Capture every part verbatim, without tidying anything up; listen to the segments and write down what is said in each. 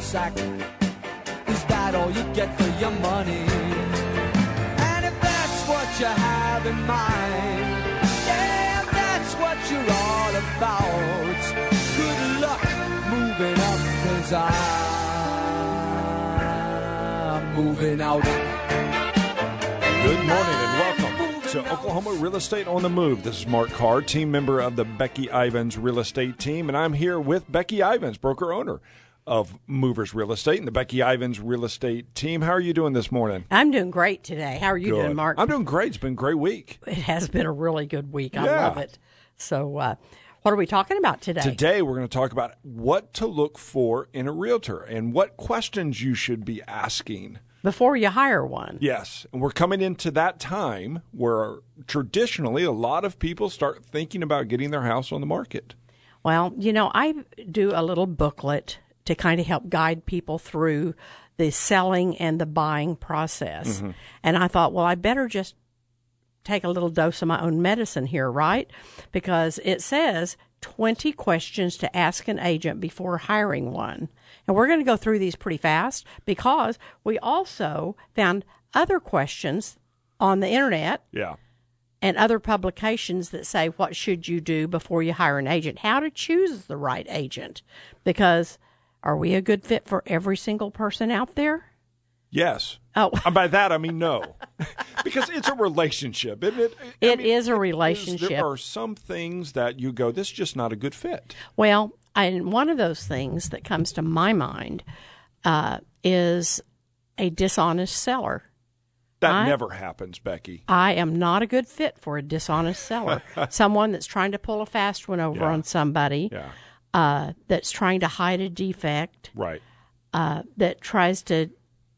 sack. Is that all you get for your money? And if that's what you have in mind, yeah, if that's what you're all about, good luck moving up, 'cause I'm moving out. Good morning and welcome to Oklahoma Real Estate on the Move. This is Mark Carr, team member of the Becky Ivins Real Estate team, and I'm here with Becky Ivins, broker-owner of Movers Real Estate and the Becky Ivins Real Estate team. How are you doing this morning? I'm doing great today. How are you Good. doing, Mark? I'm doing great. It's been a great week. It has been a really good week. I Yeah. love it. So uh, what are we talking about today? Today we're going to talk about what to look for in a realtor and what questions you should be asking before you hire one. Yes, and we're coming into that time where traditionally a lot of people start thinking about getting their house on the market. Well, you know, I do a little booklet to kind of help guide people through the selling and the buying process. Mm-hmm. And I thought, well, I better just take a little dose of my own medicine here, right? Because it says twenty questions to ask an agent before hiring one. And we're going to go through these pretty fast because we also found other questions on the internet. Yeah. And other publications that say what should you do before you hire an agent, how to choose the right agent. Because are we a good fit for every single person out there? Yes. Oh. And by that, I mean no. Because it's a relationship, isn't it? I It mean, is a it relationship. Is, there are some things that you go, this is just not a good fit. Well, and one of those things that comes to my mind uh, is a dishonest seller. That I, never happens, Becky. I am not a good fit for a dishonest seller. Someone that's trying to pull a fast one over Yeah. on somebody, Yeah. uh, that's trying to hide a defect, Right. uh, that tries to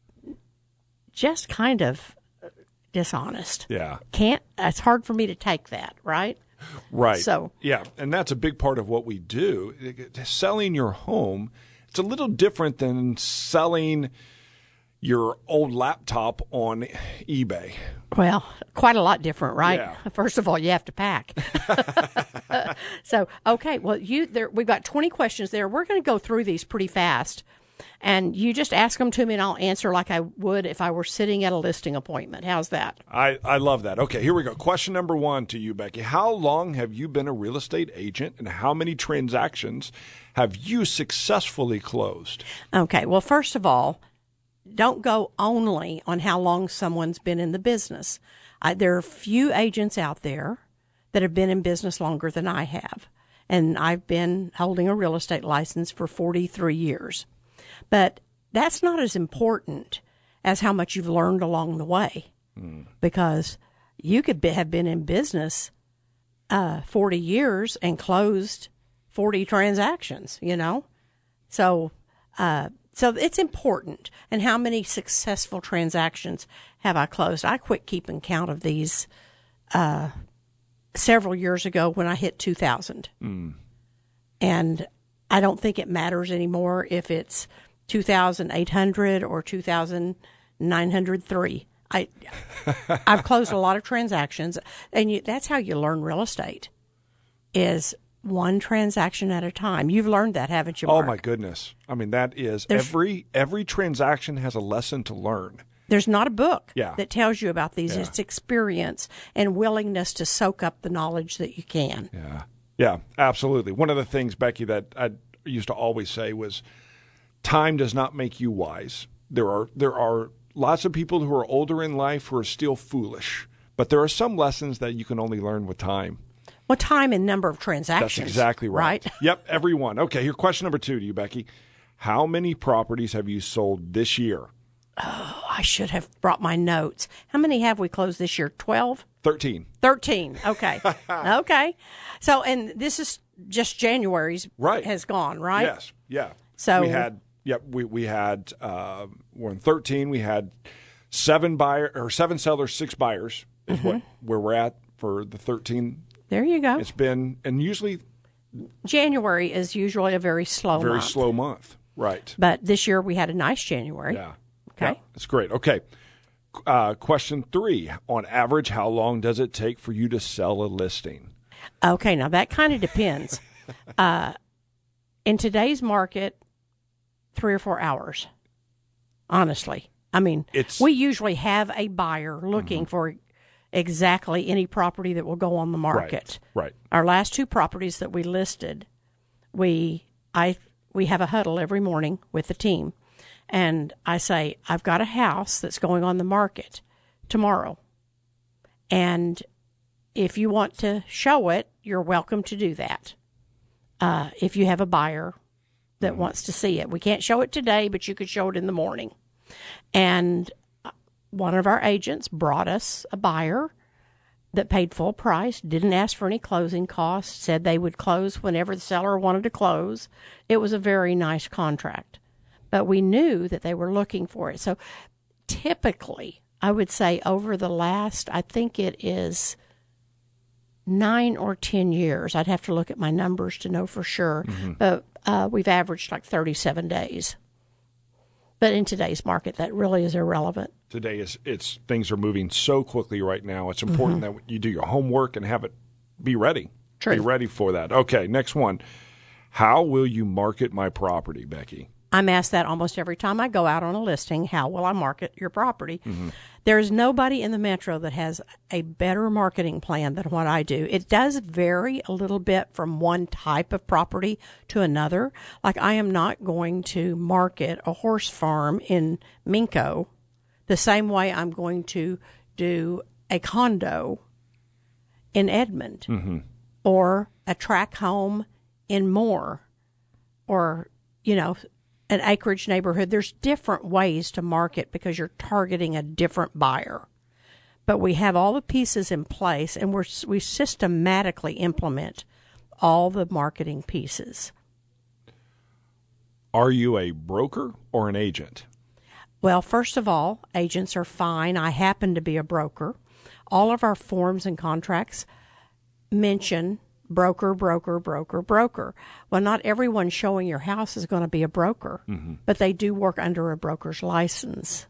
just kind of dishonest. Yeah. Can't, it's hard for me to take that, right? Right. So, yeah, and that's a big part of what we do. Selling your home, it's a little different than selling your old laptop on eBay. well, quite a lot different, right? Yeah. First of all, you have to pack. So, okay, well, you there. We've got twenty questions there. We're going to go through these pretty fast, and you just ask them to me, and I'll answer like I would if I were sitting at a listing appointment. How's that? I, I love that. Okay, here we go. Question number one to you, Becky. How long have you been a real estate agent, and how many transactions have you successfully closed? Okay, well, first of all, don't go only on how long someone's been in the business. I, there are few agents out there that have been in business longer than I have. And I've been holding a real estate license for forty-three years. But that's not as important as how much you've learned along the way. Mm. Because you could be, have been in business uh, forty years and closed forty transactions, you know? So, uh, So it's important. And how many successful transactions have I closed? I quit keeping count of these uh, several years ago when I hit two thousand. Mm. And I don't think it matters anymore if it's two thousand eight hundred or two thousand nine hundred three. I, I've closed a lot of transactions. And you, that's how you learn real estate, is one transaction at a time. You've learned that, haven't you, Mark? Oh, my goodness. I mean, that is There's, every every transaction has a lesson to learn. There's not a book yeah. that tells you about these. Yeah. It's experience and willingness to soak up the knowledge that you can. Yeah, yeah, absolutely. One of the things, Becky, that I used to always say was time does not make you wise. There are there are lots of people who are older in life who are still foolish, but there are some lessons that you can only learn with time. Well, time and number of transactions. That's exactly right. Right? Yep, every one. Okay, here, question number two to you, Becky. How many properties have you sold this year? Oh, I should have brought my notes. How many have we closed this year? twelve? thirteen. thirteen. Okay. Okay. So, and this is just January's right. has gone, right? Yes. Yeah. So we had, yep, we, we had, uh, we're in thirteen. We had seven buyer or seven sellers, six buyers is mm-hmm. what, where we're at for the thirteen. There you go. It's been, and usually January is usually a very slow very month. slow month. Right. But this year we had a nice January. Yeah. Okay. Yeah, that's great. Okay. Uh, question three. On average, how long does it take for you to sell a listing? Okay. Now that kind of depends. uh, in today's market, three or four hours, honestly. I mean, It's- we usually have a buyer looking mm-hmm. for exactly any property that will go on the market. Right, right. Our last two properties that we listed, we I we have a huddle every morning with the team, and I say, I've got a house that's going on the market tomorrow, and if you want to show it, you're welcome to do that. Uh, if you have a buyer that mm-hmm. wants to see it, we can't show it today, but you could show it in the morning. And one of our agents brought us a buyer that paid full price, didn't ask for any closing costs, said they would close whenever the seller wanted to close. It was a very nice contract. But we knew that they were looking for it. So typically, I would say over the last, I think it is nine or ten years, I'd have to look at my numbers to know for sure, mm-hmm. but uh, we've averaged like thirty-seven days. But in today's market, that really is irrelevant. Today is it's things are moving so quickly right now. It's important mm-hmm. that you do your homework and have it be ready. True. Be ready for that. Okay, next one. How will you market my property, Becky? I'm asked that almost every time I go out on a listing. How will I market your property? Mm-hmm. There's nobody in the metro that has a better marketing plan than what I do. It does vary a little bit from one type of property to another. Like, I am not going to market a horse farm in Minco the same way I'm going to do a condo in Edmond mm-hmm. or a tract home in Moore or, you know, an acreage neighborhood. There's different ways to market because you're targeting a different buyer. But we have all the pieces in place, and we're, we systematically implement all the marketing pieces. Are you a broker or an agent? Well, first of all, agents are fine. I happen to be a broker. All of our forms and contracts mention broker, broker, broker, broker. Well, not everyone showing your house is going to be a broker, mm-hmm. but they do work under a broker's license.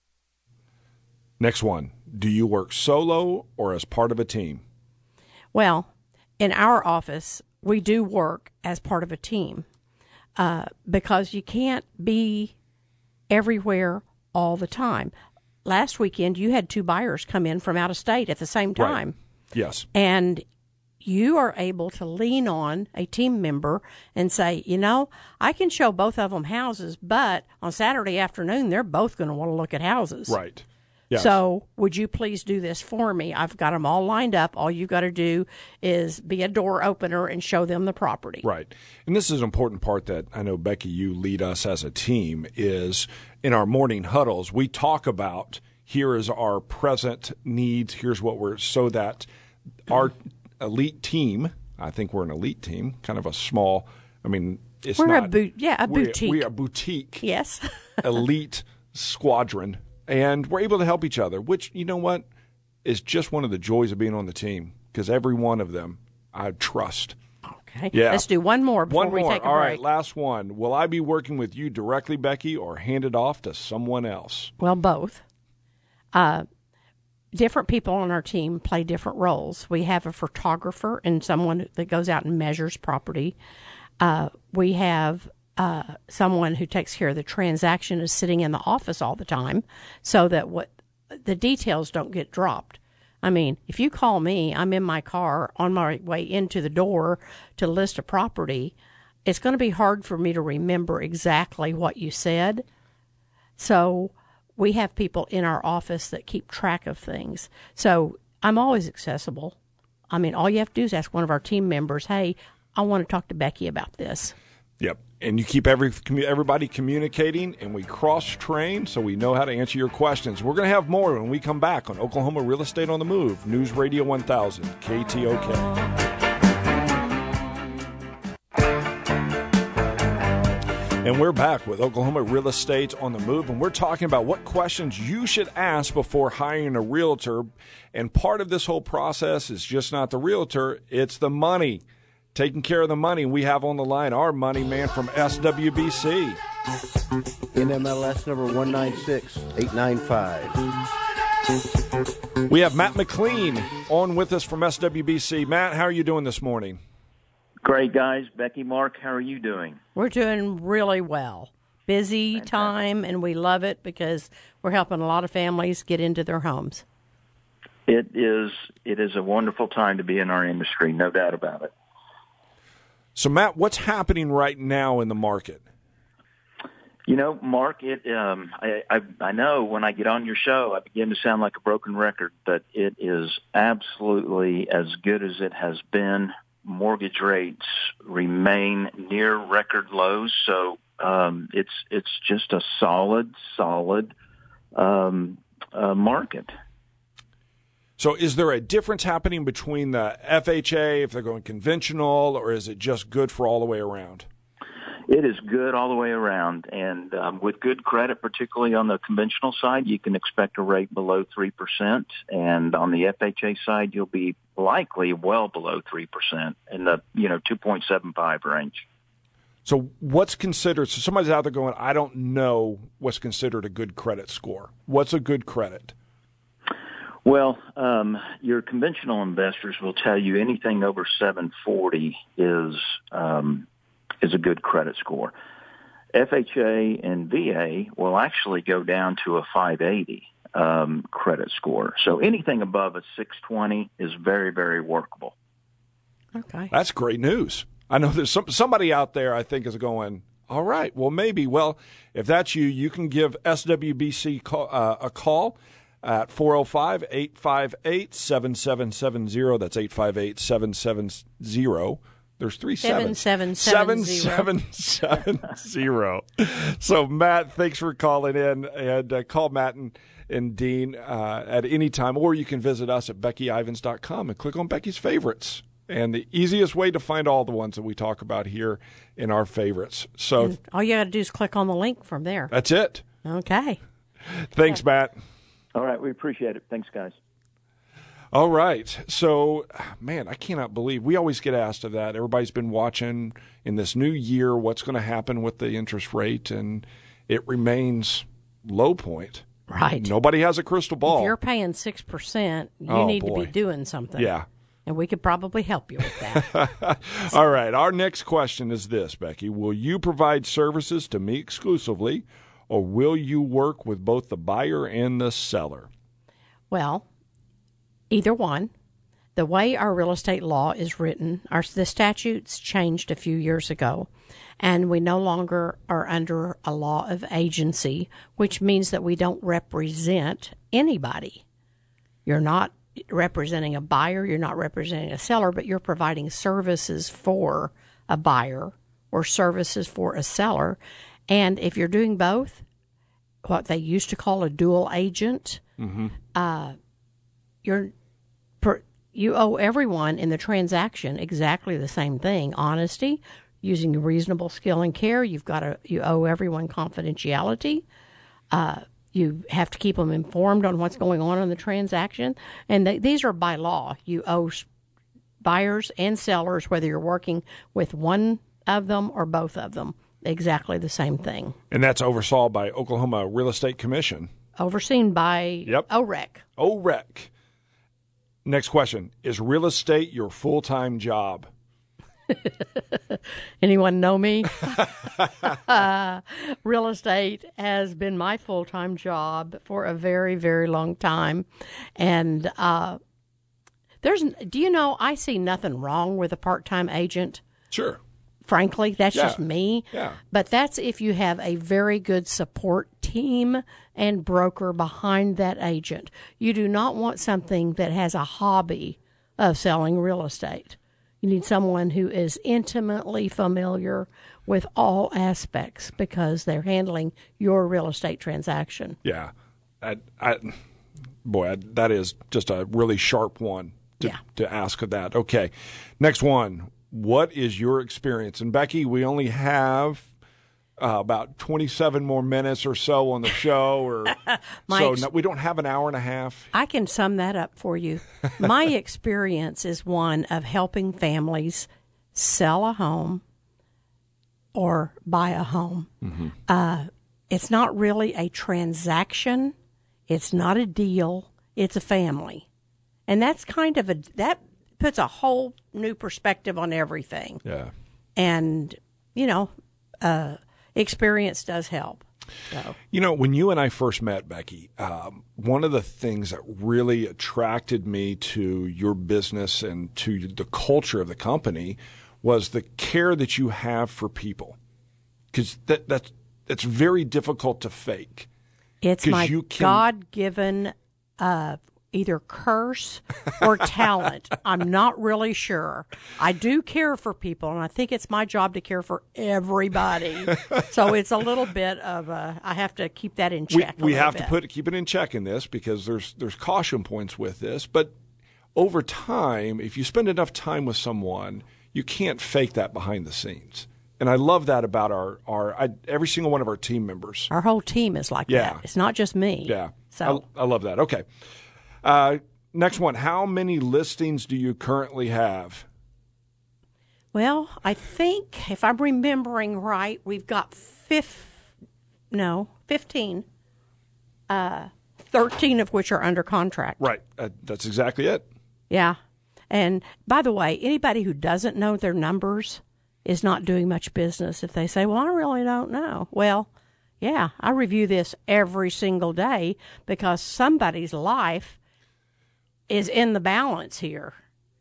Next one. Do you work solo or as part of a team? Well, in our office, we do work as part of a team uh, because you can't be everywhere all the time. Last weekend, you had two buyers come in from out of state at the same time. Right. Yes. And you are able to lean on a team member and say, you know, I can show both of them houses, but on Saturday afternoon, they're both going to want to look at houses. Right. Yes. So would you please do this for me? I've got them all lined up. All you got to do is be a door opener and show them the property. Right. And this is an important part that I know, Becky, you lead us as a team is in our morning huddles, we talk about here is our present needs. Here's what we're so that our elite team, I think we're an elite team, kind of a small, I mean, it's we're not. a bo- yeah, a we're, boutique. We are a boutique. Yes. elite squadron. And we're able to help each other, which, you know what, is just one of the joys of being on the team because every one of them I trust. Okay. Yeah. Let's do one more before one we more. take a All break. right, last one. Will I be working with you directly, Becky, or hand it off to someone else? Well, both. Uh, different people on our team play different roles. We have a photographer and someone that goes out and measures property. Uh, we have uh, someone who takes care of the transaction, is sitting in the office all the time so that what the details don't get dropped. I mean, if you call me, I'm in my car on my way into the door to list a property, it's going to be hard for me to remember exactly what you said. So we have people in our office that keep track of things. So I'm always accessible. I mean, all you have to do is ask one of our team members, hey, I want to talk to Becky about this. Yep. And you keep every everybody communicating, and we cross-train so we know how to answer your questions. We're going to have more when we come back on Oklahoma Real Estate on the Move, News Radio one thousand, K T O K. And we're back with Oklahoma Real Estate on the Move, and we're talking about what questions you should ask before hiring a realtor. And part of this whole process is just not the realtor, it's the money. Taking care of the money. We have on the line our money man from S W B C. N M L S number one nine six eight nine five. We have Matt McLean on with us from S W B C. Matt, how are you doing this morning? Great, guys. Becky, Mark, how are you doing? We're doing really well. busy time, and we love it because we're helping a lot of families get into their homes. It is it is a wonderful time to be in our industry, no doubt about it. So, Matt, what's happening right now in the market? You know, Mark, it um, I, I I know when I get on your show, I begin to sound like a broken record, but it is absolutely as good as it has been. Mortgage rates remain near record lows, so um, it's it's just a solid, solid um, uh, market. So is there a difference happening between the F H A, if they're going conventional, or is it just good for all the way around? It is good all the way around, and um, with good credit, particularly on the conventional side, you can expect a rate below three percent, and on the F H A side, you'll be likely well below three percent in the, you know, two point seven five range. So what's considered, so somebody's out there going, I don't know what's considered a good credit score. What's a good credit? Well, um, your conventional investors will tell you anything over seven forty is um, is a good credit score. F H A and V A will actually go down to a five eighty um, credit score. So anything above a six twenty is very, very workable. Okay. That's great news. I know there's some, somebody out there I think is going, all right, well, maybe. Well, if that's you, you can give S W B C call, uh, a call at four oh five, eight five eight, seven seven seven zero. That's eight five eight, seven seven zero. There's three sevens. seven seven seven seven seven zero. So, Matt, thanks for calling in. And uh, call Matt and, and Dean uh, at any time. Or you can visit us at Becky Ivans dot com and click on Becky's Favorites. And the easiest way to find all the ones that we talk about here in our favorites. So and all you got to do is click on the link from there. That's it. Okay. Thanks, Matt. All right, we appreciate it. Thanks, guys. All right. So, man, I cannot believe we always get asked of that. Everybody's been watching in this new year what's going to happen with the interest rate, and it remains low point. Right. Nobody has a crystal ball. If you're paying six percent, you Oh, need boy. to be doing something. Yeah. And we could probably help you with that. All right. Our next question is this, Becky. Will you provide services to me exclusively, or will you work with both the buyer and the seller? Well, either one. The way our real estate law is written, our the statutes changed a few years ago, and we no longer are under a law of agency, which means that we don't represent anybody. You're not representing a buyer, you're not representing a seller, but you're providing services for a buyer or services for a seller. And if you're doing both, what they used to call a dual agent, mm-hmm. uh, you're per, you owe everyone in the transaction exactly the same thing: honesty, using reasonable skill and care. You've got to you owe everyone confidentiality. Uh, You have to keep them informed on what's going on in the transaction. And they, these are by law. You owe buyers and sellers, whether you're working with one of them or both of them, exactly the same thing. And that's oversaw by Oklahoma Real Estate Commission. Overseen by Yep. O R E C. O R E C. Next question. Is real estate your full-time job? Anyone know me? uh, real estate has been my full-time job for a very, very long time. And uh, there's, do you know, I see nothing wrong with a part-time agent. Sure. Frankly, that's Yeah. just me. Yeah. But that's if you have a very good support team and broker behind that agent. You do not want something that has a hobby of selling real estate. You need someone who is intimately familiar with all aspects because they're handling your real estate transaction. Yeah. I, I, boy, I, that is just a really sharp one to, Yeah. to ask of that. Okay. Next one. What is your experience? And, Becky, we only have uh, about twenty-seven more minutes or so on the show. or So ex- no, we don't have an hour and a half. I can sum that up for you. My experience is one of helping families sell a home or buy a home. Mm-hmm. Uh, it's not really a transaction. It's not a deal. It's a family. And that's kind of a, that puts a whole new perspective on everything. Yeah. And, you know, uh, experience does help. So. You know, when you and I first met, Becky, um, one of the things that really attracted me to your business and to the culture of the company was the care that you have for people. Because that, that's, that's very difficult to fake. It's my you can... God-given uh, either curse or talent. I'm not really sure. I do care for people, and I think it's my job to care for everybody. So it's a little bit of a, I have to keep that in check. We, we have bit. to put keep it in check in this because there's there's caution points with this. But over time, if you spend enough time with someone, you can't fake that behind the scenes. And I love that about our, our I, every single one of our team members. Our whole team is like yeah. that. It's not just me. Yeah. So I, I love that. Okay. Uh, next one. How many listings do you currently have? Well, I think, if I'm remembering right, we've got fifth, no, fifteen, uh, thirteen of which are under contract. Right. Uh, that's exactly it. Yeah. And by the way, anybody who doesn't know their numbers is not doing much business. If they say, well, I really don't know. Well, yeah, I review this every single day because somebody's life is in the balance here.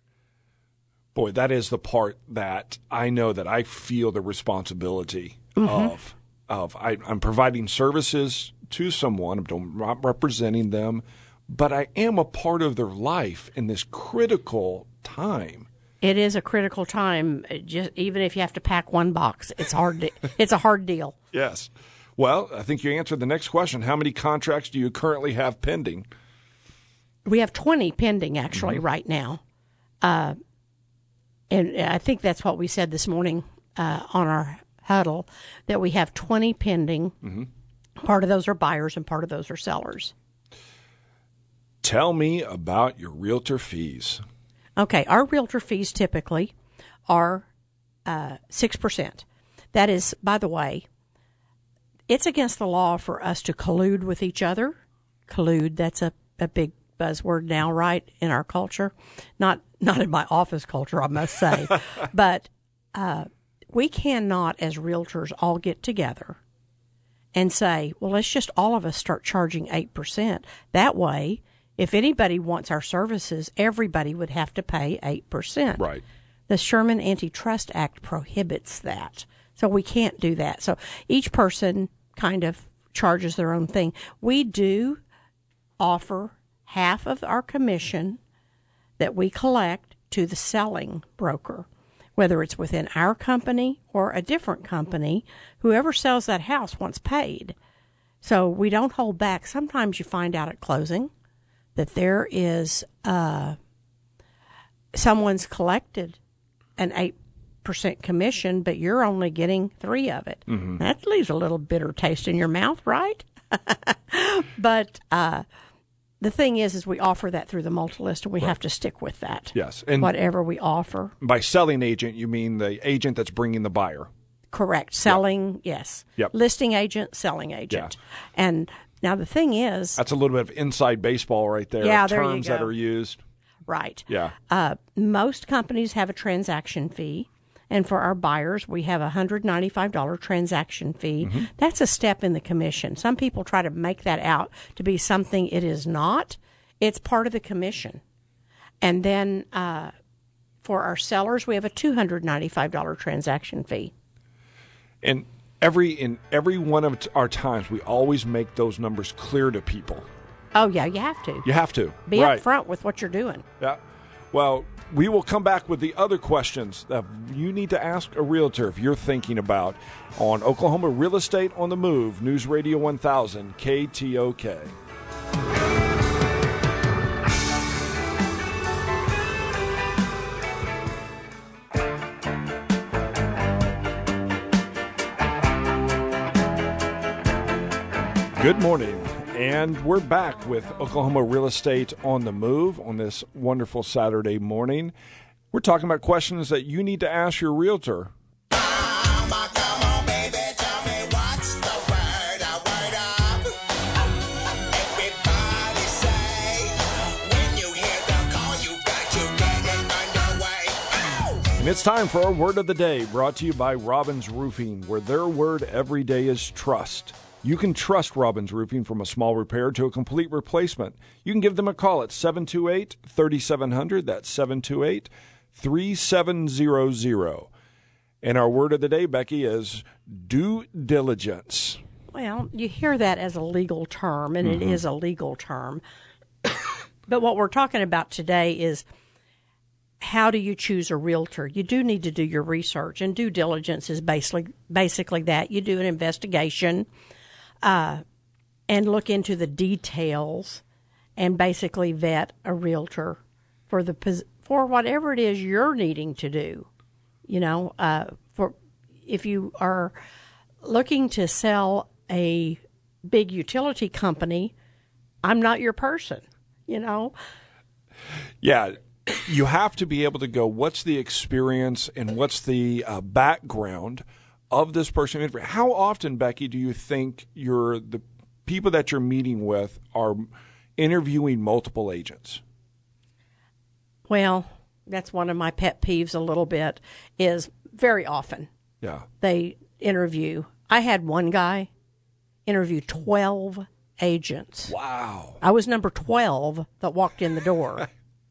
Boy, that is the part that I know that I feel the responsibility mm-hmm. of. Of I, I'm providing services to someone. I'm not representing them, but I am a part of their life in this critical time. It is a critical time. Just even if you have to pack one box, it's hard. To, it's a hard deal. Yes. Well, I think you answered the next question. How many contracts do you currently have pending? We have twenty pending, actually, mm-hmm. right now. Uh, and I think that's what we said this morning uh, on our huddle, that we have twenty pending. Mm-hmm. Part of those are buyers and part of those are sellers. Tell me about your realtor fees. Okay, our realtor fees typically are uh, six percent. That is, by the way, it's against the law for us to collude with each other. Collude, that's a, a big buzzword now, right, in our culture. Not not in my office culture, I must say. But uh, we cannot, as realtors, all get together and say, well, let's just all of us start charging eight percent. That way, if anybody wants our services, everybody would have to pay eight percent. Right. The Sherman Antitrust Act prohibits that. So we can't do that. So each person kind of charges their own thing. We do offer half of our commission that we collect to the selling broker, whether it's within our company or a different company. Whoever sells that house wants paid. So we don't hold back. Sometimes you find out at closing that there is uh, someone's collected an eight percent commission, but you're only getting three of it. Mm-hmm. That leaves a little bitter taste in your mouth, right? But uh, the thing is, is we offer that through the multi-list, and we right. have to stick with that. Yes. And whatever we offer. By selling agent, you mean the agent that's bringing the buyer. Correct. Selling, yep. yes. Yep. Listing agent, selling agent. Yeah. And now the thing is, that's a little bit of inside baseball right there. Yeah, there terms you go. that are used. Right. Yeah. Uh, most companies have a transaction fee, and for our buyers, we have a one hundred ninety-five dollars transaction fee. Mm-hmm. That's a step in the commission. Some people try to make that out to be something it is not. It's part of the commission. And then uh, for our sellers, we have a two hundred ninety-five dollars transaction fee. And every in every one of our times, we always make those numbers clear to people. Oh, yeah, you have to. You have to. Be right. upfront with what you're doing. Yeah. Well, we will come back with the other questions that you need to ask a realtor if you're thinking about on Oklahoma Real Estate on the Move, News Radio one thousand, K T O K. Good morning, and we're back with Oklahoma Real Estate on the Move on this wonderful Saturday morning. We're talking about questions that you need to ask your realtor. And it's time for our Word of the Day, brought to you by Robbins Roofing, where their word every day is trust. You can trust Robbins Roofing from a small repair to a complete replacement. You can give them a call at seven two eight, three seven zero zero. That's seven two eight, three seven zero zero. And our word of the day, Becky, is due diligence. Well, you hear that as a legal term, and Mm-hmm. it is a legal term. But what we're talking about today is how do you choose a realtor? You do need to do your research, and due diligence is basically basically that. You do an investigation uh, and look into the details and basically vet a realtor for the pos- for whatever it is you're needing to do. You know, uh, for if you are looking to sell a big utility company, I'm not your person, you know. Yeah, you have to be able to go, what's the experience and what's the uh, background of this person? How often, Becky, do you think you're, the people that you're meeting with are interviewing multiple agents? Well, that's one of my pet peeves a little bit, is very often Yeah. they interview. I had one guy interview twelve agents. Wow. I was number twelve that walked in the door.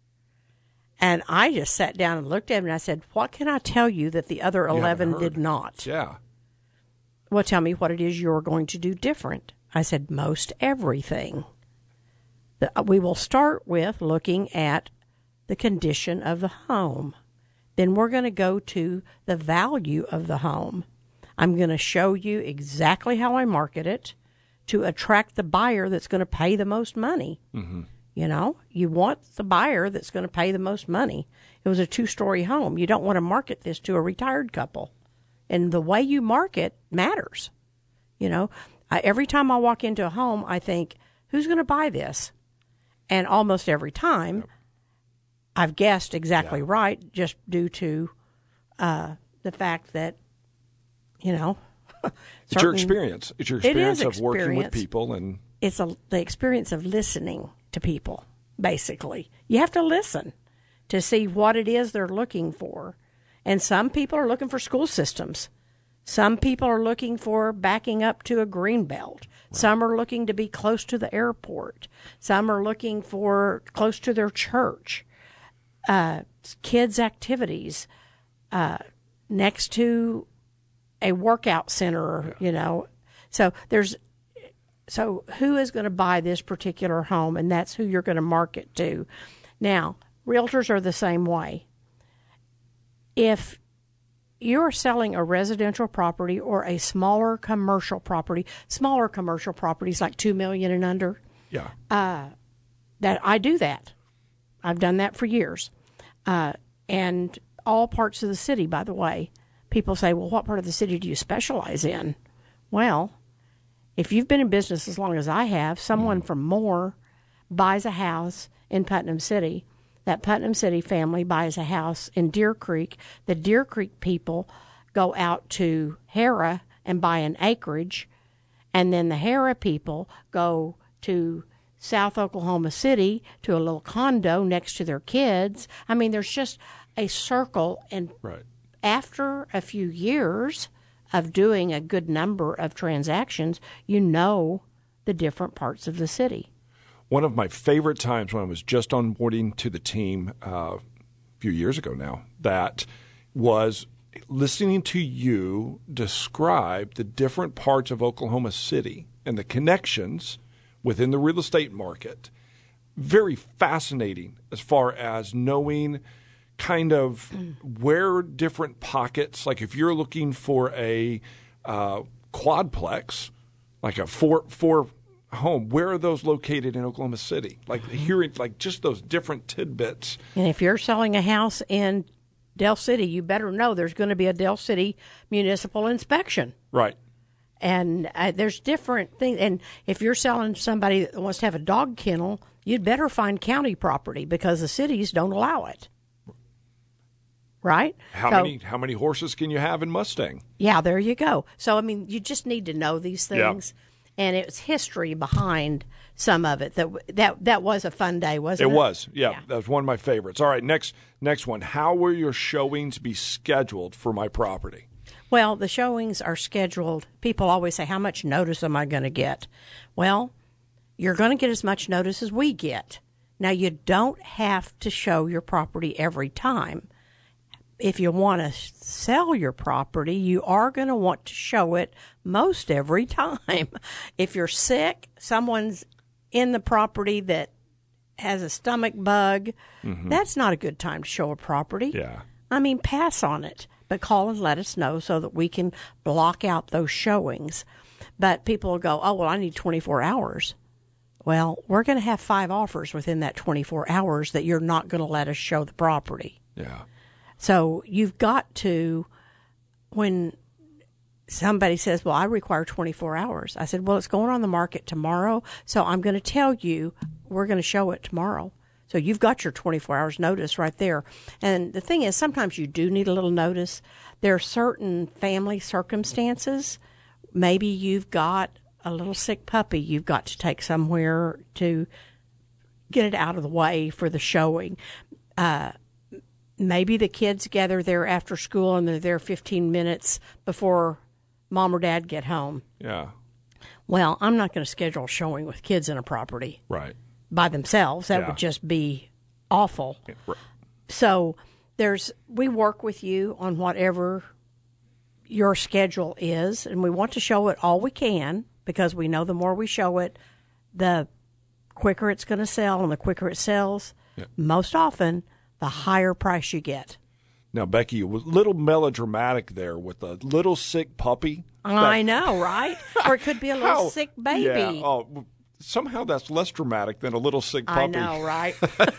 And I just sat down and looked at him and I said, what can I tell you that the other eleven did not? Yeah. Well, tell me what it is you're going to do different. I said, most everything. The, we will start with looking at the condition of the home. Then we're going to go to the value of the home. I'm going to show you exactly how I market it to attract the buyer that's going to pay the most money. Mm-hmm. You know, you want the buyer that's going to pay the most money. It was a two-story home. You don't want to market this to a retired couple. And the way you market matters. You know, I, every time I walk into a home, I think, who's going to buy this? And almost every time, yep. I've guessed exactly yeah. right, just due to uh, the fact that, you know. It's your experience. It's your experience it of experience. working with people. And it's a, the experience of listening to people, basically. You have to listen to see what it is they're looking for. And some people are looking for school systems. Some people are looking for backing up to a green belt. Right. Some are looking to be close to the airport. Some are looking for close to their church. Uh, kids' activities uh, next to a workout center, yeah. you know. So there's so who is going to buy this particular home, and that's who you're going to market to. Now, realtors are the same way. If you're selling a residential property or a smaller commercial property, smaller commercial properties like two million dollars and under, yeah, uh, that I do that. I've done that for years. Uh, and all parts of the city, by the way. People say, well, what part of the city do you specialize in? Well, if you've been in business as long as I have, someone mm. from Moore buys a house in Putnam City. That Putnam City family buys a house in Deer Creek. The Deer Creek people go out to Harrah and buy an acreage. And then the Harrah people go to South Oklahoma City to a little condo next to their kids. I mean, there's just a circle. And right. after a few years of doing a good number of transactions, you know the different parts of the city. One of my favorite times when I was just onboarding to the team uh, a few years ago now, that was listening to you describe the different parts of Oklahoma City and the connections within the real estate market. Very fascinating as far as knowing kind of where different pockets, like if you're looking for a uh, quadplex, like a four four home, where are those located in Oklahoma City? Like hearing like just those different tidbits. And if you're selling a house in Del City, you better know there's going to be a Del City municipal inspection. Right. And uh, there's different things. And if you're selling somebody that wants to have a dog kennel, you'd better find county property because the cities don't allow it. Right? How so, many how many horses can you have in Mustang? Yeah, there you go. So, I mean, you just need to know these things. Yeah. and it's history behind some of it. That that that was a fun day, wasn't it? It was, yeah, yeah. That was one of my favorites. All right, next next one. How will your showings be scheduled for my property? Well, the showings are scheduled. People always say, how much notice am I going to get? Well, you're going to get as much notice as we get. Now, you don't have to show your property every time. If you want to sell your property, you are going to want to show it most every time. If you're sick, someone's in the property that has a stomach bug, mm-hmm. that's not a good time to show a property. Yeah. I mean, pass on it, but call and let us know so that we can block out those showings. But people will go, oh, well, I need twenty-four hours. Well, we're going to have five offers within that twenty-four hours that you're not going to let us show the property. Yeah. So you've got to, when somebody says, well, I require twenty-four hours. I said, well, it's going on the market tomorrow, so I'm going to tell you we're going to show it tomorrow. So you've got your twenty-four hours notice right there. And the thing is, sometimes you do need a little notice. There are certain family circumstances. Maybe you've got a little sick puppy you've got to take somewhere to get it out of the way for the showing. Uh, maybe the kids gather there after school and they're there fifteen minutes before mom or dad get home. Yeah. Well, I'm not going to schedule a showing with kids in a property. Right. By themselves. That yeah. would just be awful. Right. So there's we work with you on whatever your schedule is, and we want to show it all we can because we know the more we show it, the quicker it's going to sell, and the quicker it sells, yeah. most often, the higher price you get. Now, Becky, you were a little melodramatic there with a little sick puppy. I know, right? Or it could be a little How? sick baby. Yeah. Oh, somehow that's less dramatic than a little sick puppy. I know, right?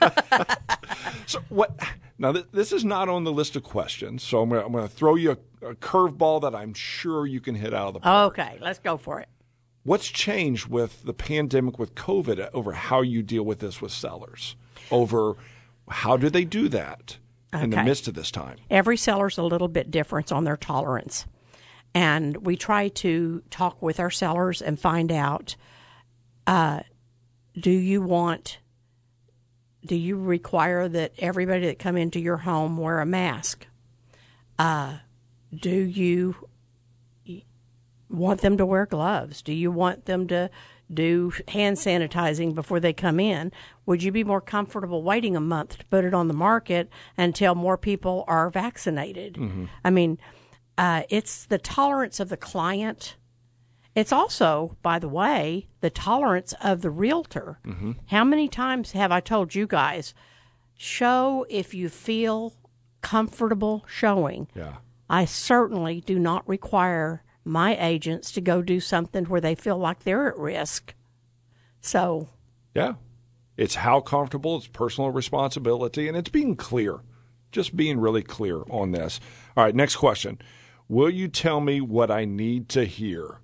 So what? Now, th- this is not on the list of questions, so I'm going to throw you a, a curveball that I'm sure you can hit out of the park. Okay, let's go for it. What's changed with the pandemic, with COVID, over how you deal with this with sellers? Over how do they do that in the Okay. midst of this time? Every seller's a little bit different on their tolerance. And we try to talk with our sellers and find out, uh, do you want, do you require that everybody that come into your home wear a mask? Uh, do you want them to wear gloves? Do you want them to do hand sanitizing before they come in? Would you be more comfortable waiting a month to put it on the market until more people are vaccinated? Mm-hmm. I mean, uh, it's the tolerance of the client. It's also, by the way, the tolerance of the realtor. Mm-hmm. How many times have I told you guys, show if you feel comfortable showing? Yeah. I certainly do not require my agents to go do something where they feel like they're at risk. So, yeah, it's how comfortable, it's personal responsibility, and it's being clear, just being really clear on this. All right, next question. Will you tell me what I need to hear?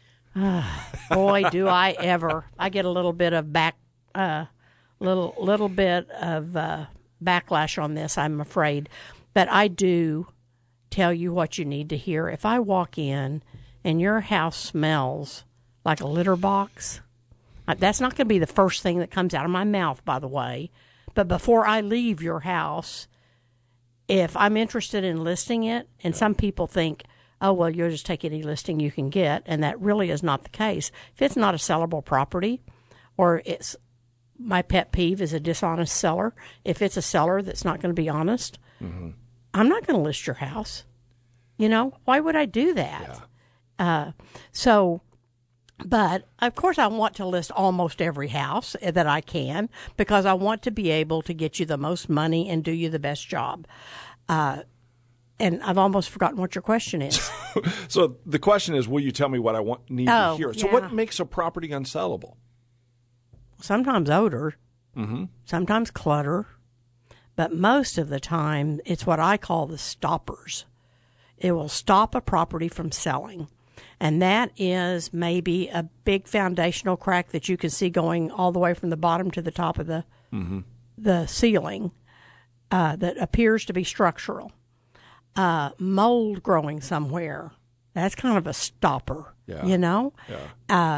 Boy, do I ever. I get a little bit of back, uh, little little bit of uh, backlash on this, I'm afraid. But I do tell you what you need to hear. If I walk in and your house smells like a litter box, that's not going to be the first thing that comes out of my mouth, by the way. But before I leave your house, if I'm interested in listing it, and some people think, oh, well, you'll just take any listing you can get, and that really is not the case. If it's not a sellable property, or it's, my pet peeve is a dishonest seller. If it's a seller that's not going to be honest, mm-hmm. I'm not going to list your house. You know, why would I do that? Yeah. Uh, so, but of course I want to list almost every house that I can because I want to be able to get you the most money and do you the best job. Uh, and I've almost forgotten what your question is. So the question is, will you tell me what I want need Oh, to hear? So yeah. what makes a property unsellable? Sometimes odor, Mm-hmm. sometimes clutter, but most of the time it's what I call the stoppers. It will stop a property from selling. And that is maybe a big foundational crack that you can see going all the way from the bottom to the top of the mm-hmm. the ceiling uh, that appears to be structural. Uh, mold growing somewhere. That's kind of a stopper, Yeah. you know? Yeah. Uh,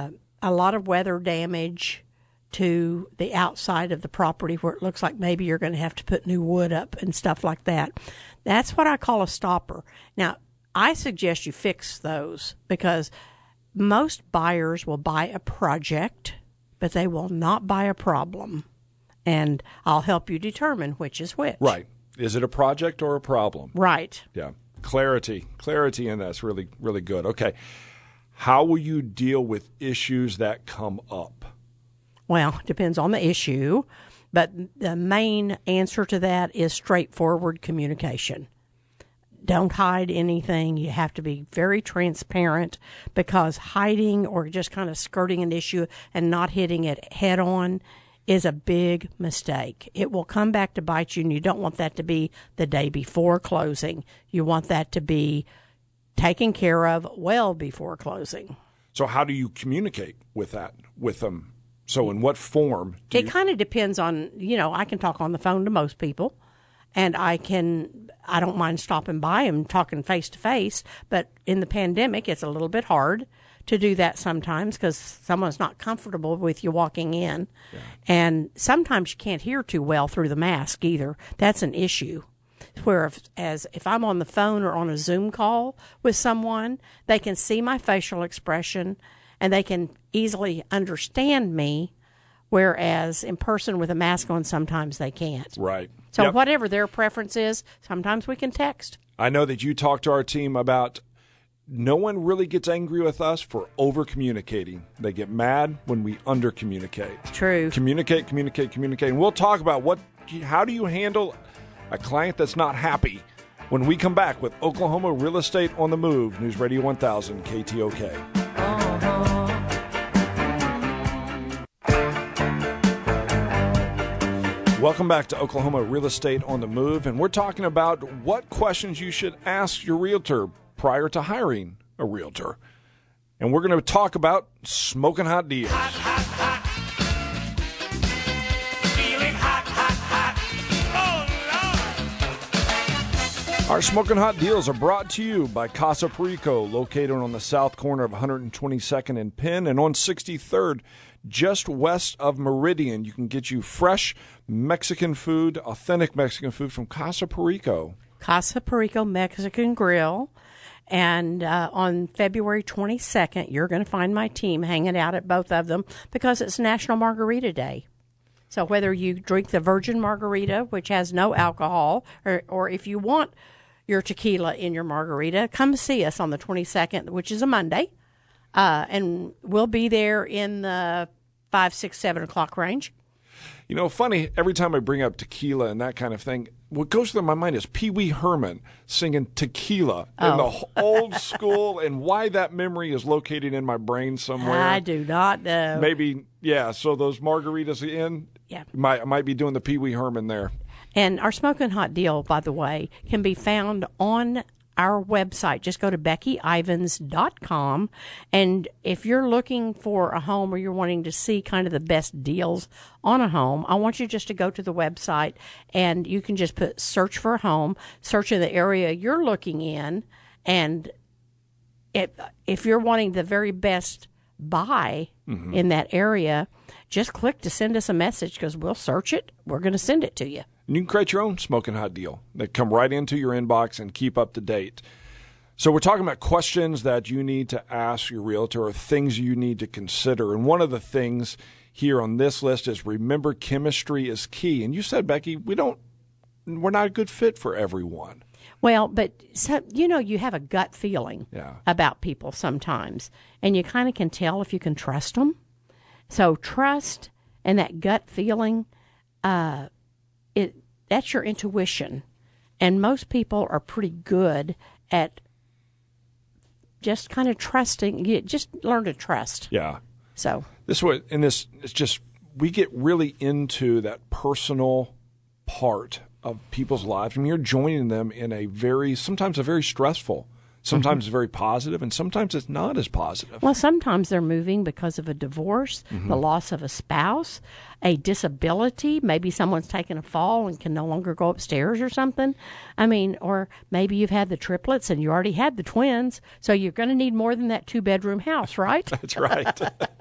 a lot of weather damage to the outside of the property where it looks like maybe you're going to have to put new wood up and stuff like that. That's what I call a stopper. Now, I suggest you fix those because most buyers will buy a project, but they will not buy a problem. And I'll help you determine which is which. Right. Is it a project or a problem? Right. Yeah. Clarity. Clarity in that's really, really good. Okay. How will you deal with issues that come up? Well, it depends on the issue, but the main answer to that is straightforward communication. Don't hide anything. You have to be very transparent because hiding or just kind of skirting an issue and not hitting it head on is a big mistake. It will come back to bite you, and you don't want that to be the day before closing. You want that to be taken care of well before closing. So how do you communicate with that, with them? So in what form? Do it you... kind of depends on, you know, I can talk on the phone to most people, and I can, I don't mind stopping by and talking face to face, but in the pandemic, it's a little bit hard to do that sometimes because someone's not comfortable with you walking in. Yeah. And sometimes you can't hear too well through the mask either. That's an issue. Whereas if, if I'm on the phone or on a Zoom call with someone, they can see my facial expression and they can easily understand me, whereas in person with a mask on, sometimes they can't. Right. So yep. whatever their preference is, sometimes we can text. I know that you talked to our team about no one really gets angry with us for over-communicating. They get mad when we under-communicate. True. Communicate, communicate, communicate. And we'll talk about what, how do you handle a client that's not happy when we come back with Oklahoma Real Estate on the Move. News Radio one thousand, K T O K. Welcome back to Oklahoma Real Estate on the Move, and we're talking about what questions you should ask your realtor prior to hiring a realtor. And we're going to talk about smoking hot deals. Hot, hot, hot. Feeling hot, hot, hot. Oh, Lord. Our smoking hot deals are brought to you by Casa Perico, located on the south corner of one hundred twenty-second and Penn and on sixty-third, just west of Meridian. You can get you fresh Mexican food, authentic Mexican food from Casa Perico. Casa Perico Mexican Grill. And uh, on February twenty-second, you're going to find my team hanging out at both of them because it's National Margarita Day. So whether you drink the virgin margarita, which has no alcohol, or, or if you want your tequila in your margarita, come see us on the twenty-second, which is a Monday. Uh, and we'll be there in the five, six, seven o'clock range. You know, funny, every time I bring up tequila and that kind of thing, what goes through my mind is Pee Wee Herman singing Tequila Oh. in the old school, and why that memory is located in my brain somewhere. I do not know. Maybe, yeah, so those margaritas in, Yeah. might, I might be doing the Pee Wee Herman there. And our smoking hot deal, by the way, can be found on our website. Just go to becky ivans dot com, and if you're looking for a home or you're wanting to see kind of the best deals on a home, I want you just to go to the website, and you can just put search for a home, search in the area you're looking in, and if, if you're wanting the very best buy mm-hmm. in that area, just click to send us a message because we'll search it. We're going to send it to you. And you can create your own smoking hot deal that come right into your inbox and keep up to date. So we're talking about questions that you need to ask your realtor or things you need to consider. And one of the things here on this list is remember chemistry is key. And you said, Becky, we don't, we're not a good fit for everyone. Well, but, so, you know, you have a gut feeling yeah. about people sometimes. And you kind of can tell if you can trust them. So trust and that gut feeling, uh, It that's your intuition, and most people are pretty good at just kind of trusting. You just learn to trust. Yeah. So this way, and this it's just we get really into that personal part of people's lives, and you're joining them in a very sometimes a very stressful Sometimes it's very positive, and sometimes it's not as positive. Well, sometimes they're moving because of a divorce, Mm-hmm. the loss of a spouse, a disability. Maybe someone's taken a fall and can no longer go upstairs or something. I mean, or maybe you've had the triplets and you already had the twins, so you're going to need more than that two-bedroom house, right? That's right.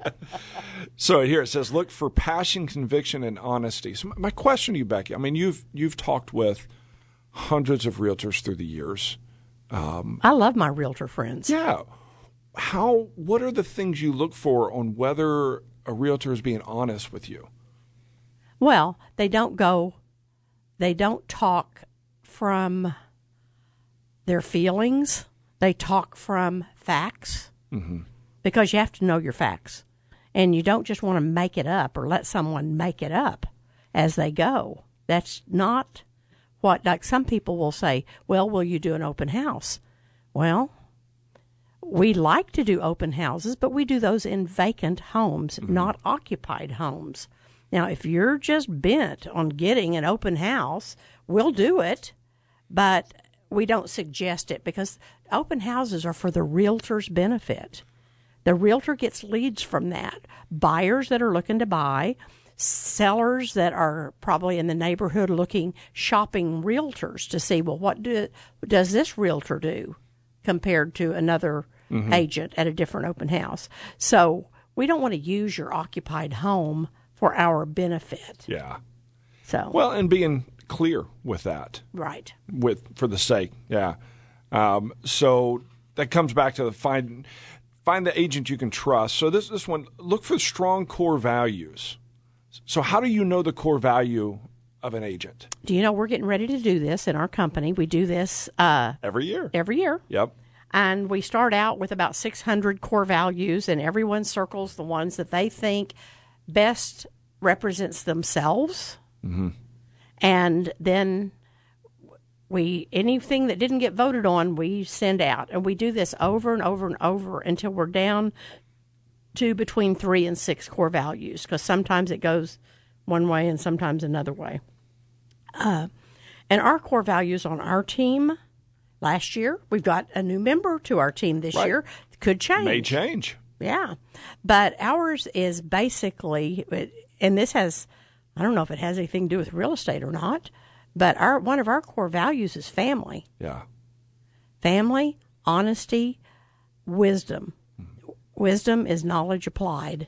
So here it says, look for passion, conviction, and honesty. So my question to you, Becky, I mean, you've you've talked with hundreds of realtors through the years. I love my realtor friends. Yeah. How? What are the things you look for on whether a realtor is being honest with you? Well, they don't go, they don't talk from their feelings. They talk from facts, mm-hmm. because you have to know your facts. And you don't just want to make it up or let someone make it up as they go. That's not what, like some people will say, well, will you do an open house? Well, we like to do open houses, but we do those in vacant homes, mm-hmm. not occupied homes. Now, if you're just bent on getting an open house, we'll do it, but we don't suggest it because open houses are for the realtor's benefit. The realtor gets leads from that. Buyers that are looking to buy, sellers that are probably in the neighborhood looking, shopping realtors to see, well, what do, does this realtor do compared to another mm-hmm. agent at a different open house? So we don't want to use your occupied home for our benefit. Yeah. So well, and being clear with that. Right. With for the sake, yeah. Um, so that comes back to the find find the agent you can trust. So this this one, look for strong core values. So how do you know the core value of an agent? Do you know we're getting ready to do this in our company? We do this uh, every year. Every year. Yep. And we start out with about six hundred core values, and everyone circles the ones that they think best represents themselves. Mm-hmm. And then we anything that didn't get voted on, we send out. And we do this over and over and over until we're down to between three and six core values, because sometimes it goes one way and sometimes another way. Uh, and our core values on our team last year, we've got a new member to our team this right. year. Could change. May change. Yeah. But ours is basically, and this has, I don't know if it has anything to do with real estate or not, but our one of our core values is family. Yeah. Family, honesty, wisdom. Wisdom is knowledge applied,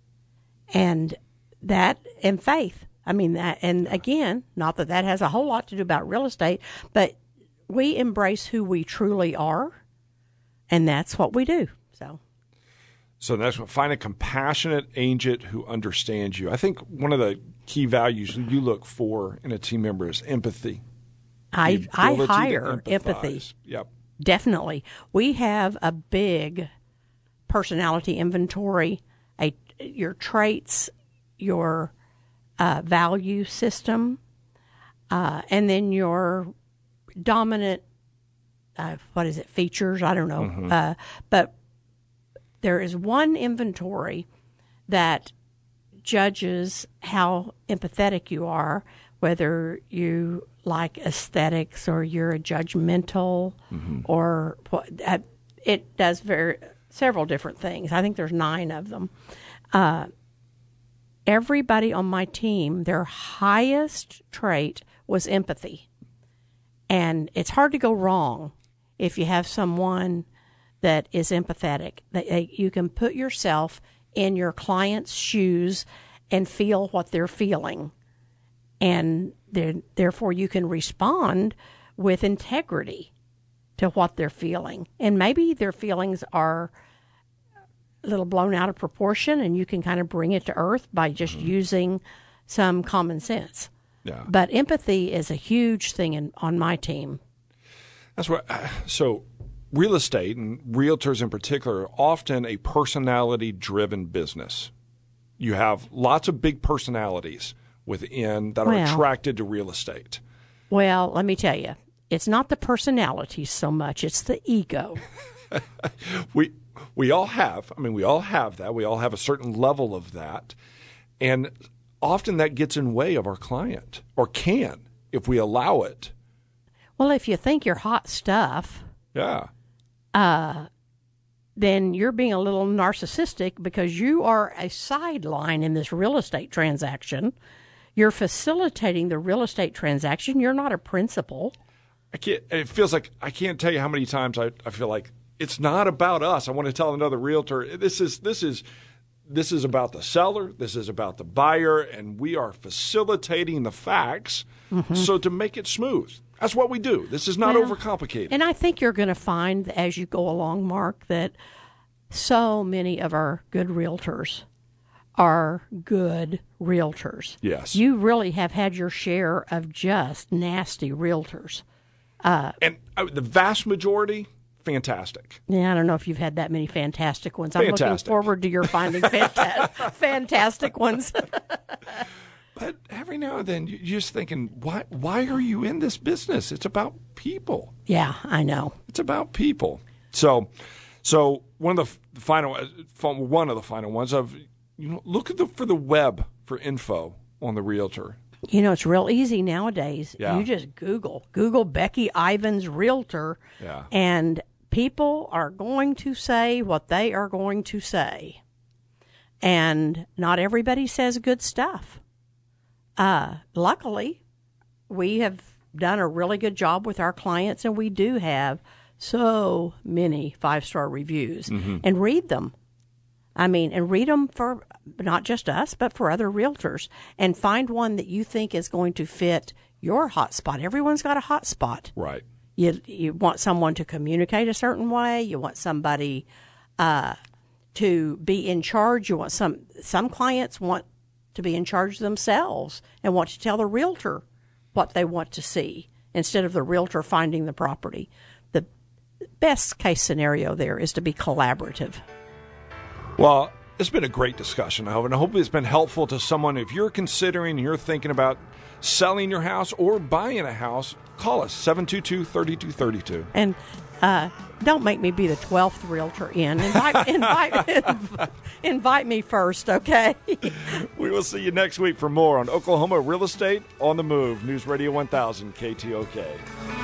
and that and faith. I mean that, and again, not that that has a whole lot to do about real estate, but we embrace who we truly are, and that's what we do. So, so that's what find a compassionate agent who understands you. I think one of the key values you look for in a team member is empathy. I I hire empathy. Yep, definitely. We have a big personality inventory, a your traits, your uh, value system, uh, and then your dominant, uh, what is it, features? I don't know. Mm-hmm. Uh, but there is one inventory that judges how empathetic you are, whether you like aesthetics or you're a judgmental mm-hmm. or what. Uh, it does very several different things. I think there's nine of them. Uh, everybody on my team, their highest trait was empathy. And it's hard to go wrong if you have someone that is empathetic. That you can put yourself in your client's shoes and feel what they're feeling. And therefore you can respond with integrity to what they're feeling. And maybe their feelings are a little blown out of proportion, and you can kind of bring it to earth by just mm-hmm. using some common sense. Yeah. But empathy is a huge thing in, on my team. That's what. So, real estate and realtors in particular are often a personality-driven business. You have lots of big personalities within that are well, attracted to real estate. Well, let me tell you, it's not the personality so much; it's the ego. we we all have. I mean, we all have that. We all have a certain level of that, and often that gets in the way of our client, or can, if we allow it. Well, if you think you're hot stuff, yeah, uh, then you're being a little narcissistic because you are a sideline in this real estate transaction. You're facilitating the real estate transaction. You're not a principal. I can't. It feels like I can't tell you how many times I, I feel like it's not about us. I want to tell another realtor this is this is this is about the seller. This is about the buyer, and we are facilitating the facts mm-hmm. so to make it smooth. That's what we do. This is not well, overcomplicated. And I think you're going to find as you go along, Mark, that so many of our good realtors are good realtors. Yes. You really have had your share of just nasty realtors. Uh, and uh, the vast majority, fantastic. Yeah, I don't know if you've had that many fantastic ones. Fantastic. I'm looking forward to your finding fanta- fantastic ones. But every now and then, you're just thinking, why why are you in this business? It's about people. Yeah, I know. It's about people. So so one of the final, one of the final ones of, you know, look at the for the web for info on the realtor. You know, it's real easy nowadays. Yeah. You just Google. Google Becky Ivans Realtor. Yeah. And people are going to say what they are going to say. And not everybody says good stuff. Uh, luckily, we have done a really good job with our clients, and we do have so many five-star reviews. Mm-hmm. And read them. I mean, and read them for not just us, but for other realtors. And find one that you think is going to fit your hot spot. Everyone's got a hot spot. Right. You you want someone to communicate a certain way. You want somebody uh, to be in charge. You want some some clients want to be in charge themselves and want to tell the realtor what they want to see instead of the realtor finding the property. The best case scenario there is to be collaborative. Well, it's been a great discussion, I hope, and I hope it's been helpful to someone. If you're considering, you're thinking about selling your house or buying a house, call us, seven two two, three two three two. And uh, don't make me be the twelfth realtor in. Invite, invite, invite me first, okay? We will see you next week for more on Oklahoma Real Estate on the Move. News Radio one thousand, K T O K.